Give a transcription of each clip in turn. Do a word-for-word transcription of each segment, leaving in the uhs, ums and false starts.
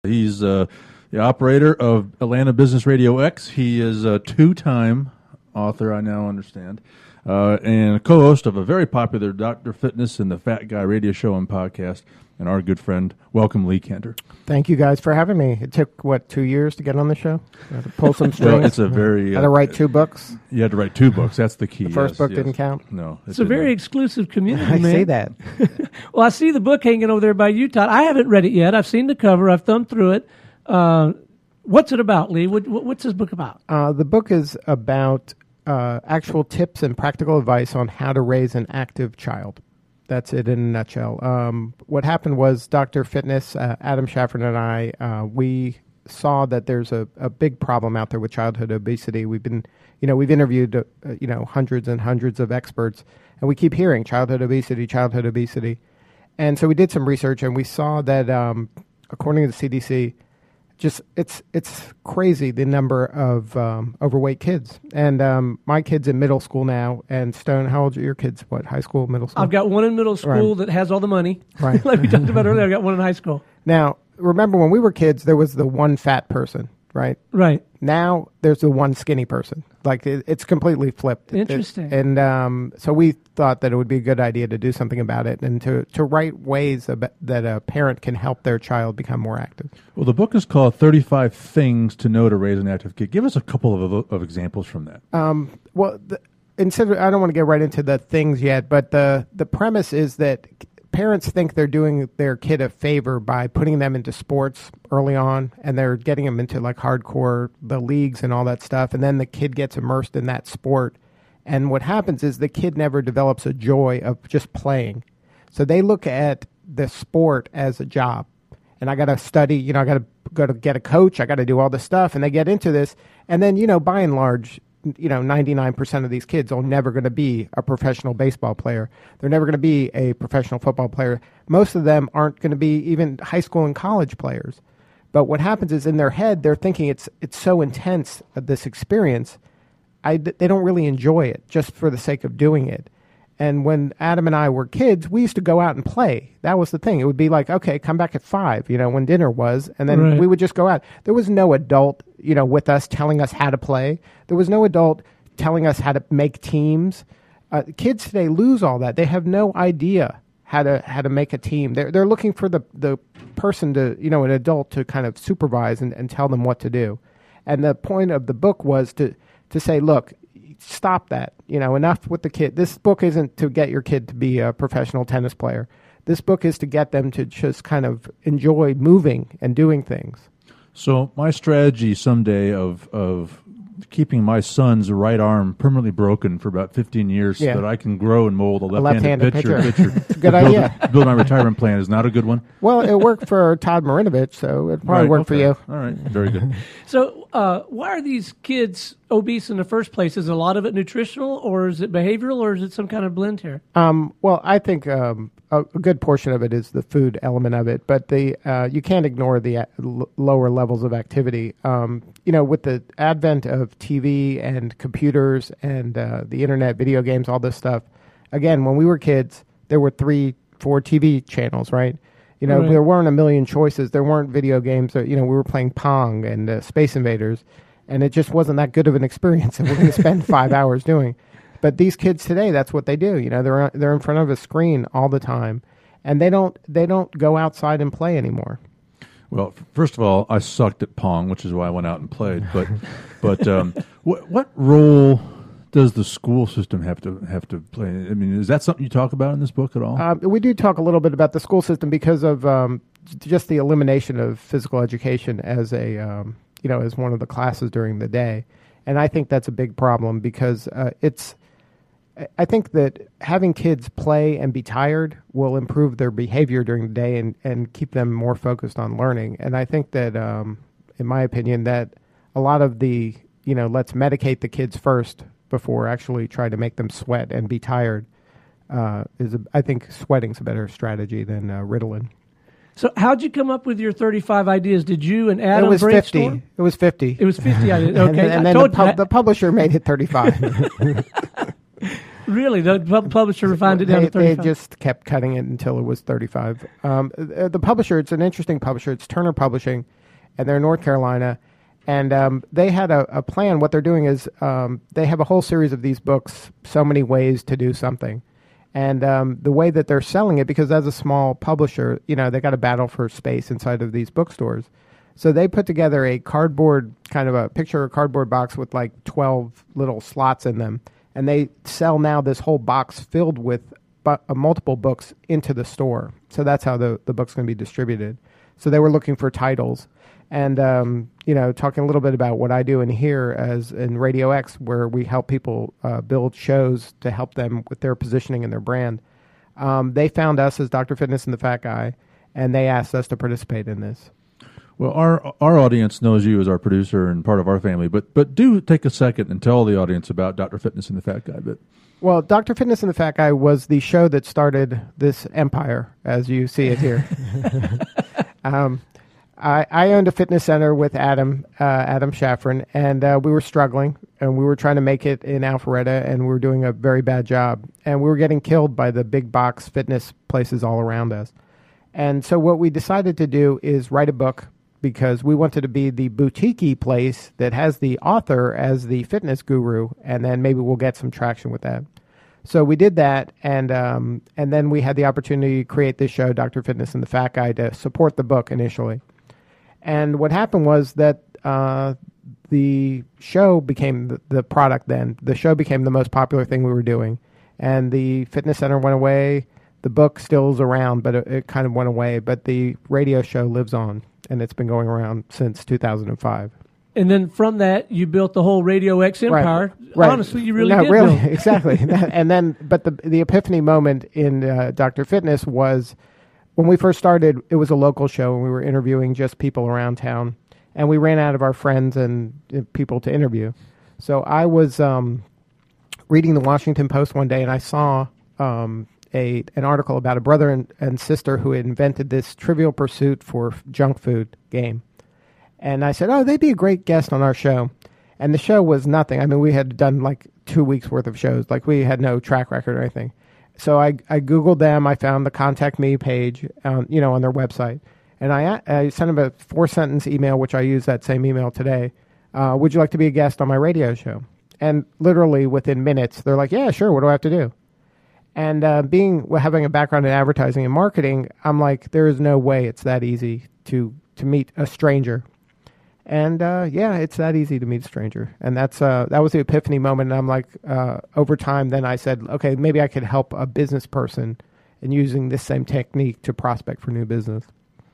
He's uh, the operator of Atlanta Business Radio X. He is a two-time author, I now understand, uh, and a co-host of a very popular Doctor Fitness and the Fat Guy radio show and podcast, and our good friend. Welcome, Lee Cantor. Thank you guys for having me. It took, what, two years to get on the show? I had to pull some strings. Well, it's a very... I had to write two books. You had to write two books. That's the key. The first yes, book yes. didn't count? No. It it's a very not. exclusive community, I man. say that. Well, I see the book hanging over there by you, Todd. I haven't read it yet. I've seen the cover. I've thumbed through it. Uh, what's it about, Lee? What, what, what's this book about? Uh, the book is about uh, actual tips and practical advice on how to raise an active child. That's it in a nutshell. Um, what happened was Doctor Fitness, uh, Adam Shafford and I, uh, we saw that there's a, a big problem out there with childhood obesity. We've been, you know, we've interviewed, uh, you know, hundreds and hundreds of experts, and we keep hearing childhood obesity, childhood obesity. And so we did some research, and we saw that, um, according to the C D C, just it's it's crazy the number of um, overweight kids. And um, my kid's in middle school now. And Stone, how old are your kids? What, high school, middle school? I've got one in middle school right. that has all the money. Right. Like we talked about earlier, I've got one in high school. Now, remember when we were kids, there was the one fat person, right? Right. Now there's the one skinny person. Like it, it's completely flipped. Interesting. It, and um, so we thought that it would be a good idea to do something about it and to, to write ways about, that a parent can help their child become more active. Well, the book is called thirty-five Things to Know to Raise an Active Kid. Give us a couple of, of examples from that. Um, well, the, instead of, I don't want to get right into the things yet, but the, the premise is that parents think they're doing their kid a favor by putting them into sports early on, and they're getting them into like hardcore, the leagues and all that stuff. And then the kid gets immersed in that sport. And what happens is the kid never develops a joy of just playing. So they look at the sport as a job. And I got to study, you know, I got to go to get a coach. I got to do all this stuff. And they get into this. And then, you know, by and large, you know, ninety-nine percent of these kids are never going to be a professional baseball player. They're never going to be a professional football player. Most of them aren't going to be even high school and college players. But what happens is in their head, they're thinking it's it's so intense, uh, this experience, I, they don't really enjoy it just for the sake of doing it. And when Adam and I were kids, we used to go out and play. That was the thing. It would be like, okay, come back at five, you know, when dinner was, and then right. we would just go out. There was no adult, you know, with us telling us how to play. There was no adult telling us how to make teams. Uh, kids today lose all that. They have no idea how to how to make a team. They're they're looking for the the person to, you know, an adult to kind of supervise and, and tell them what to do. And the point of the book was to to say, look, stop that. You know, enough with the kid. This book isn't to get your kid to be a professional tennis player. This book is to get them to just kind of enjoy moving and doing things. So my strategy someday of of keeping my son's right arm permanently broken for about fifteen years yeah. so that I can grow and mold a left-handed left-handed, pitcher, pitcher. pitcher It's a good build, idea. build my retirement plan is not a good one. Well, it worked for Todd Marinovich, so it probably Right, worked okay. for you. All right, very good. So uh, why are these kids obese in the first place? Is a lot of it nutritional, or is it behavioral, or is it some kind of blend here? Um, well, I think um, a, a good portion of it is the food element of it, but the uh, you can't ignore the uh, l- lower levels of activity. Um, you know, with the advent of T V and computers and uh, the internet, video games, all this stuff. Again, when we were kids, there were three, four T V channels, right? You know, Right. there weren't a million choices. There weren't video games. That, you know, we were playing Pong and uh, Space Invaders, and it just wasn't that good of an experience that we're going to spend five hours doing. But these kids today, that's what they do. You know, they're they're in front of a screen all the time, and they don't they don't go outside and play anymore. Well, f- first of all, I sucked at Pong, which is why I went out and played. But, but um, what what role does the school system have to have to play? I mean, is that something you talk about in this book at all? Um, we do talk a little bit about the school system because of um, just the elimination of physical education as a um, you know as one of the classes during the day, and I think that's a big problem because uh, it's. I think that having kids play and be tired will improve their behavior during the day and, and keep them more focused on learning. And I think that, um, in my opinion, that a lot of the, you know, let's medicate the kids first before actually trying to make them sweat and be tired uh, is, a, I think sweating's a better strategy than uh, Ritalin. So how'd you come up with your thirty-five ideas? Did you and Adam It was brainstorm? fifty. It was fifty. It was fifty ideas. Okay. and, and I then told the, pub- you the publisher made it thirty-five. Really? The pub- publisher refined it down they, to thirty-five? They just kept cutting it until it was thirty-five. Um, the, the publisher, it's an interesting publisher. It's Turner Publishing, and they're in North Carolina. And um, they had a, a plan. What they're doing is um, they have a whole series of these books, So Many Ways to Do Something. And um, the way that they're selling it, because as a small publisher, you know, they got to battle for space inside of these bookstores. So they put together a cardboard, kind of a picture of a cardboard box with like twelve little slots in them. And they sell now this whole box filled with bu- uh, multiple books into the store. So that's how the, the book's going to be distributed. So they were looking for titles. And, um, you know, talking a little bit about what I do in here as in Radio X, where we help people uh, build shows to help them with their positioning and their brand. Um, they found us as Doctor Fitness and the Fat Guy, and they asked us to participate in this. Well, our our audience knows you as our producer and part of our family, but but do take a second and tell the audience about Doctor Fitness and the Fat Guy. But well, Doctor Fitness and the Fat Guy was the show that started this empire, as you see it here. um, I, I owned a fitness center with Adam, uh, Adam Shaffron, and uh, we were struggling, and we were trying to make it in Alpharetta, and we were doing a very bad job. And we were getting killed by the big box fitness places all around us. And so what we decided to do is write a book, because we wanted to be the boutique-y place that has the author as the fitness guru, and then maybe we'll get some traction with that. So we did that, and um, and then we had the opportunity to create this show, Doctor Fitness and the Fat Guy, to support the book initially. And what happened was that uh, the show became the, the product then. The show became the most popular thing we were doing. And the fitness center went away. The book still is around, but it, it kind of went away. But the radio show lives on, and it's been going around since two thousand five. And then from that, you built the whole Radio X empire. Right. Right. Honestly, you really no, did. really, build. exactly. And then, but the the epiphany moment in uh, Doctor Fitness was when we first started. It was a local show, and we were interviewing just people around town, and we ran out of our friends and uh, people to interview. So I was um, reading the Washington Post one day, and I saw um, a an article about a brother and, and sister who had invented this Trivial Pursuit for junk food game. And I said, oh, they'd be a great guest on our show. And the show was nothing. I mean, we had done like two weeks worth of shows. Like we had no track record or anything. So I, I Googled them. I found the Contact Me page, um, you know, on their website. And I, I sent them a four-sentence email, which I use that same email today. Uh, would you like to be a guest on my radio show? And literally within minutes, they're like, yeah, sure. What do I have to do? And uh, being having a background in advertising and marketing, I'm like, there is no way it's that easy to, to meet a stranger. And uh, yeah, it's that easy to meet a stranger, and that's uh, that was the epiphany moment. And I'm like, uh, over time, then I said, okay, maybe I could help a business person in using this same technique to prospect for new business.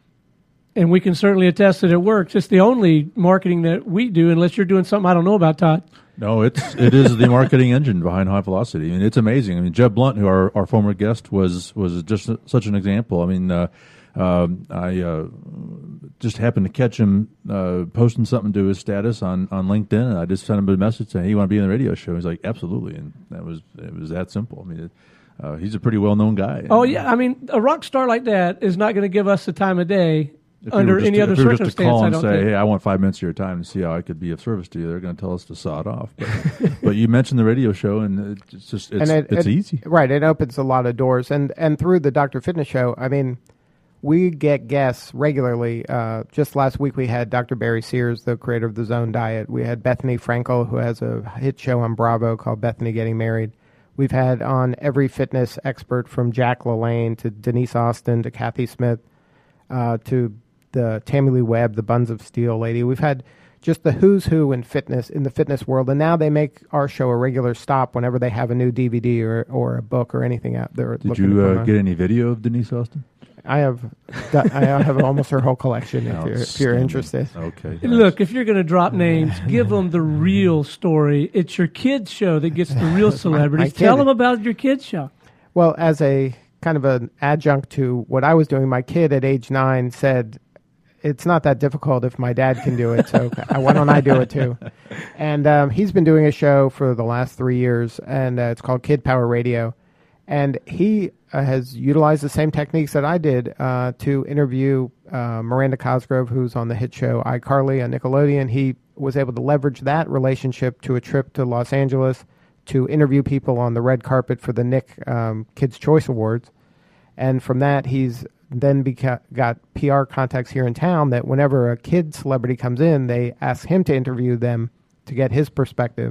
And we can certainly attest that it works. It's the only marketing that we do, unless you're doing something I don't know about, Todd. no, it's it is the marketing engine behind High Velocity. I mean, it's amazing. I mean, Jeb Blunt, who our, our former guest was, was just such an example. I mean. Uh, Um, I uh, just happened to catch him uh, posting something to his status on, on LinkedIn, and I just sent him a message saying, "Hey, you want to be in the radio show?" He's like, "Absolutely," and that was it was that simple. I mean, it, uh, he's a pretty well known guy. Oh yeah, I mean, a rock star like that is not going to give us the time of day if we under were just any to, other if we were circumstance. just to call I and don't say, think. "Hey, I want five minutes of your time to see how I could be of service to you," they're going to tell us to saw it off. But, but you mentioned the radio show, and it's just it's, and it, it's it, easy, right? It opens a lot of doors, and and through the Doctor Fitness show, I mean. We get guests regularly. Uh, just last week, we had Doctor Barry Sears, the creator of the Zone Diet. We had Bethany Frankel, who has a hit show on Bravo called Bethany Getting Married. We've had on every fitness expert from Jack LaLanne to Denise Austin to Kathy Smith uh, to the Tammy Lee Webb, the Buns of Steel lady. We've had just the who's who in fitness in the fitness world, and now they make our show a regular stop whenever they have a new D V D or or a book or anything out there. Did you uh, get any video of Denise Austin? I have, I have almost her whole collection. If you're, if you're interested. Okay. Look, if you're going to drop names, give them the real story. It's your kids' show that gets the real celebrities. Tell them about your kids' show. Well, as a kind of an adjunct to what I was doing, my kid at age nine said, "It's not that difficult if my dad can do it, so why don't I do it too?" And um, he's been doing a show for the last three years, and uh, it's called Kid Power Radio. And he uh, has utilized the same techniques that I did uh, to interview uh, Miranda Cosgrove, who's on the hit show iCarly on Nickelodeon. He was able to leverage that relationship to a trip to Los Angeles to interview people on the red carpet for the Nick um, Kids' Choice Awards. And from that, he's then beca- got P R contacts here in town that whenever a kid celebrity comes in, they ask him to interview them to get his perspective.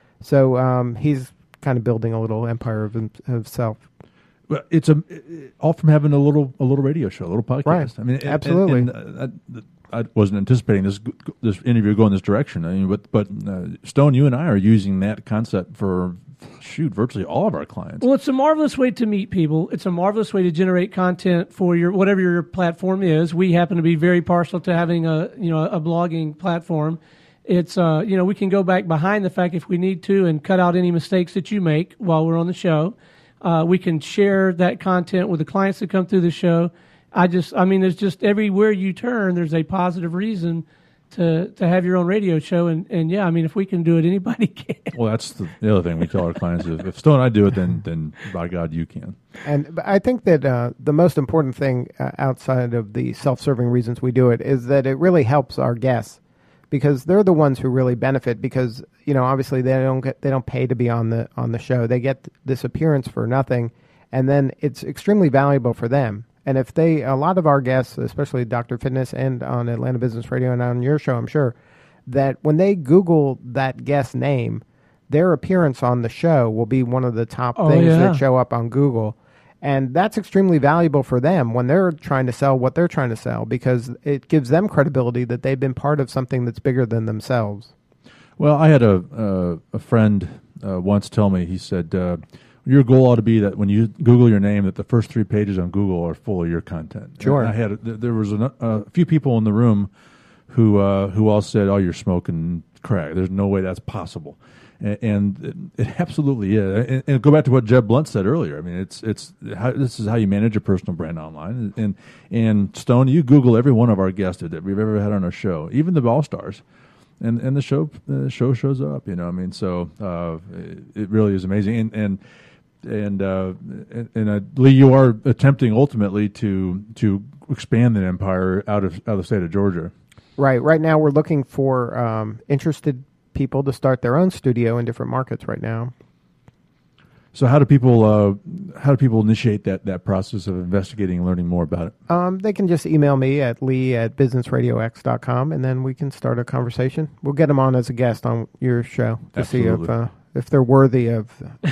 So um, he's kind of building a little empire of himself. Well, it's a all from having a little a little radio show, a little podcast. Right. I mean, absolutely. And, and, uh, I wasn't anticipating this this interview going this direction. I mean, but but uh, Stone, you and I are using that concept for shoot virtually all of our clients. Well, it's a marvelous way to meet people. It's a marvelous way to generate content for your whatever your platform is. We happen to be very partial to having a you know a blogging platform. It's uh you know we can go back behind the fact if we need to and cut out any mistakes that you make while we're on the show. Uh, we can share that content with the clients that come through the show. I just, I mean, there's just everywhere you turn, there's a positive reason to to have your own radio show. And, and yeah, I mean, if we can do it, anybody can. Well, that's the, the other thing we tell our clients is if Stone and I do it, then then by God, you can. And but I think that uh, the most important thing uh, outside of the self-serving reasons we do it is that it really helps our guests because they're the ones who really benefit because, you know, obviously they don't get, they don't pay to be on the on the show. They get this appearance for nothing. And then it's extremely valuable for them. And if they, a lot of our guests, especially Doctor Fitness and on Atlanta Business Radio and on your show, I'm sure, that when they Google that guest name, their appearance on the show will be one of the top oh, things yeah. that show up on Google. And that's extremely valuable for them when they're trying to sell what they're trying to sell because it gives them credibility that they've been part of something that's bigger than themselves. Well, I had a uh, a friend uh, once tell me, he said, uh, your goal ought to be that when you Google your name, that the first three pages on Google are full of your content. Sure. And I had a, there was a, a few people in the room who uh, who all said, "Oh, you're smoking crack. There's no way that's possible," and, and it, it absolutely is. And, and go back to what Jeb Blunt said earlier. I mean, it's it's how, this is how you manage a personal brand online. And and Stone, you Google every one of our guests that we've ever had on our show, even the All Stars. And and the show the show shows up, you know. I mean, so uh, it, it really is amazing. And and and uh, and, and uh, Lee, you are attempting ultimately to to expand the empire out of out of the state of Georgia. Right. Right now, we're looking for um, interested people to start their own studio in different markets. Right now. So how do people uh, how do people initiate that, that process of investigating and learning more about it? Um, they can just email me at lee at business radio x dot com, and then we can start a conversation. We'll get them on as a guest on your show to Absolutely. see if uh, if they're worthy of.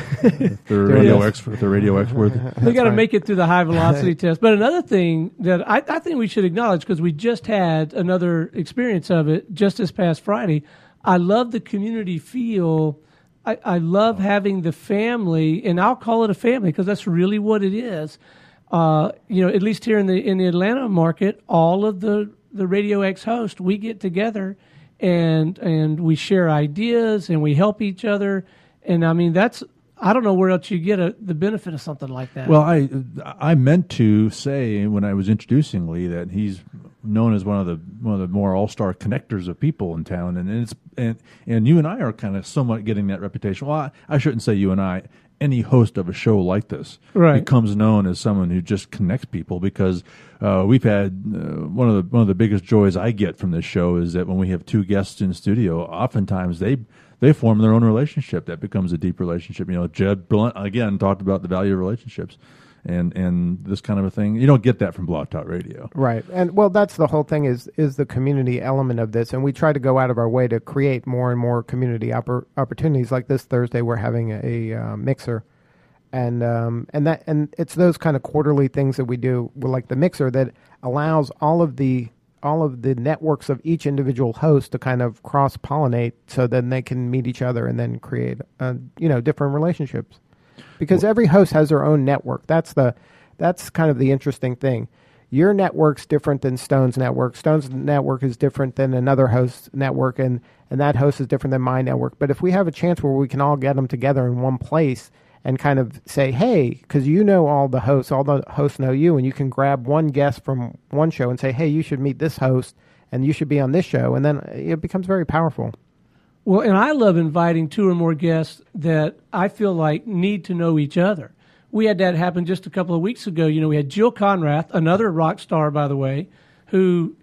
If they're radio X, if they're radio X worthy. They got to right. make it through the high velocity test. But another thing that I, I think we should acknowledge, because we just had another experience of it just this past Friday, I love the community feel. I, I love having the family, and I'll call it a family because that's really what it is. Uh, you know, at least here in the in the Atlanta market, all of the, the Radio X hosts, we get together and and we share ideas and we help each other. And I mean, that's, I don't know where else you get a, the benefit of something like that. Well, I I meant to say when I was introducing Lee that he's known as one of the one of the more all-star connectors of people in town, and it's and and you and I are kind of somewhat getting that reputation. Well, I, I shouldn't say you and I. Any host of a show like this right. becomes known as someone who just connects people because uh, we've had uh, one of the one of the biggest joys I get from this show is that when we have two guests in studio, oftentimes they they form their own relationship that becomes a deep relationship. You know, Jeb Blunt again talked about the value of relationships. And and this kind of a thing, you don't get that from Blog Talk Radio, right? And well, that's the whole thing is is the community element of this, and we try to go out of our way to create more and more community oppor- opportunities. Like this Thursday, we're having a, a uh, mixer, and um, and that and it's those kind of quarterly things that we do, like the mixer, that allows all of the all of the networks of each individual host to kind of cross pollinate, so then they can meet each other and then create uh, you know different relationships. Because every host has their own network. That's the, that's kind of the interesting thing. Your network's different than Stone's network. Stone's network is different than another host's network, and, and that host is different than my network. But if we have a chance where we can all get them together in one place and kind of say, hey, because you know all the hosts, all the hosts know you, and you can grab one guest from one show and say, hey, you should meet this host, and you should be on this show, and then it becomes very powerful. Well, and I love inviting two or more guests that I feel like need to know each other. We had that happen just a couple of weeks ago. You know, we had Jill Conrath, another rock star, by the way, who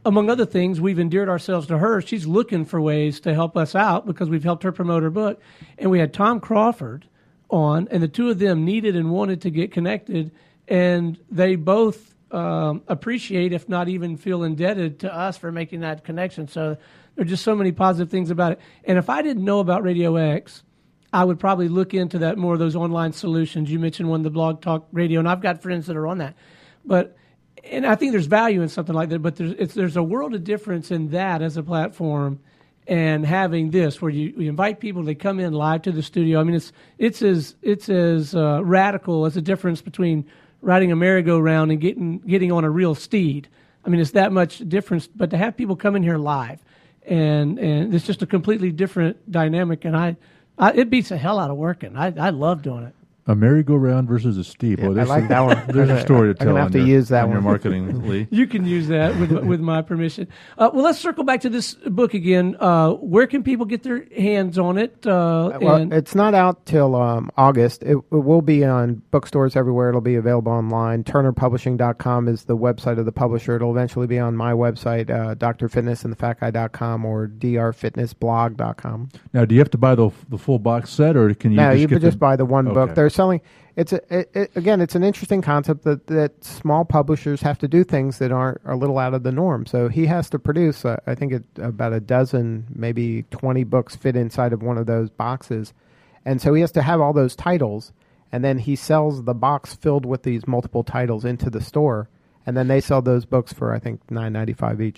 among other things, we've endeared ourselves to her. She's looking for ways to help us out because we've helped her promote her book. And we had Tom Crawford on, and the two of them needed and wanted to get connected, and they both um, appreciate, if not even feel indebted to us for making that connection. So there are just so many positive things about it. And if I didn't know about Radio X, I would probably look into that more of those online solutions. You mentioned one, the Blog Talk Radio, and I've got friends that are on that. But and I think there's value in something like that, but there's it's, there's a world of difference in that as a platform and having this where you, you invite people, they come in live to the studio. I mean, it's it's as it's as uh, radical as the difference between riding a merry-go-round and getting getting on a real steed. I mean, it's that much difference. But to have people come in here live, and and it's just a completely different dynamic. And I, I it beats the hell out of working. I I love doing it. A merry-go-round versus a steep. Yeah, Boy, I like some, that one. There's a story to I'm tell. gonna have on to your, use that on one. your marketing, Lee. You can use that with with my permission. Uh, well, let's circle back to this book again. Uh, where can people get their hands on it? Uh, well, and it's not out till um, August. It, it will be on bookstores everywhere. It'll be available online. Turner Publishing dot com is the website of the publisher. It'll eventually be on my website, uh, Doctor Fitness and the Fat Guy dot com or D R Fitness Blog dot com. Now, do you have to buy the the full box set, or can you? No, just you get could just the, buy the one okay. book. They're selling. It's a, it, it, again, it's an interesting concept that, that small publishers have to do things that aren't are a little out of the norm. So he has to produce, uh, I think, it, about a dozen, maybe twenty books fit inside of one of those boxes, and so he has to have all those titles, and then he sells the box filled with these multiple titles into the store, and then they sell those books for I think nine ninety-five each.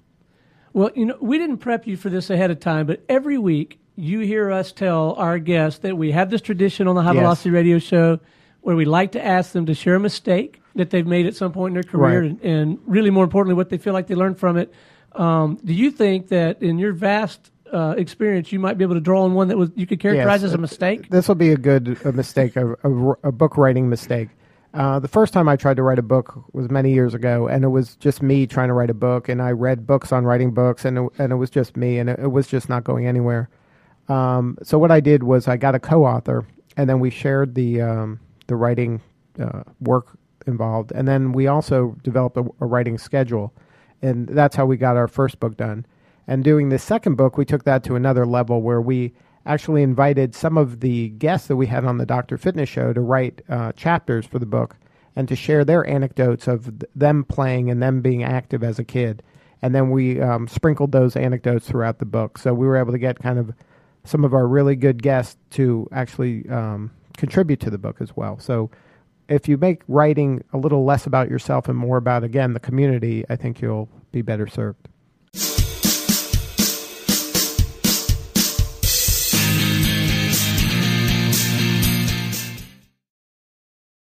well, you know, we didn't prep you for this ahead of time, but every week you hear us tell our guests that we have this tradition on the High Yes. Velocity Radio Show where we like to ask them to share a mistake that they've made at some point in their career, Right. and, and really more importantly, what they feel like they learned from it. Um, do you think that in your vast uh, experience, you might be able to draw on one that was you could characterize Yes, as a uh, mistake? This will be a good a mistake, a, a, a book writing mistake. Uh, the first time I tried to write a book was many years ago, and it was just me trying to write a book, and I read books on writing books, and it, and it was just me, and it, it was just not going anywhere. Um, so what I did was I got a co-author, and then we shared the um, the writing uh, work involved, and then we also developed a, a writing schedule, and that's how we got our first book done. And doing the second book, we took that to another level where we actually invited some of the guests that we had on the Doctor Fitness Show to write uh, chapters for the book and to share their anecdotes of th- them playing and them being active as a kid. And then we um, sprinkled those anecdotes throughout the book. So we were able to get kind of some of our really good guests to actually um, contribute to the book as well. So if you make writing a little less about yourself and more about, again, the community, I think you'll be better served.